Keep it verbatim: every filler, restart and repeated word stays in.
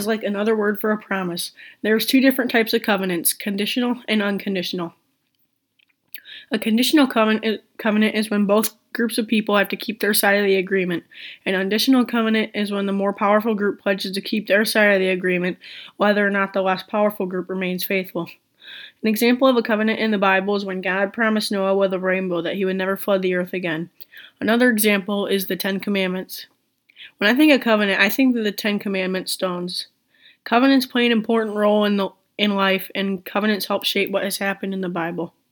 like another word for a promise. There's two different types of covenants, conditional and unconditional. A conditional covenant covenant is when both groups of people have to keep their side of the agreement. An unconditional covenant is when the more powerful group pledges to keep their side of the agreement, whether or not the less powerful group remains faithful. An example of a covenant in the Bible is when God promised Noah with a rainbow that he would never flood the earth again. Another example is the Ten Commandments. When I think of covenant, I think of the Ten Commandment stones. Covenants play an important role in the in life, and covenants help shape what has happened in the Bible.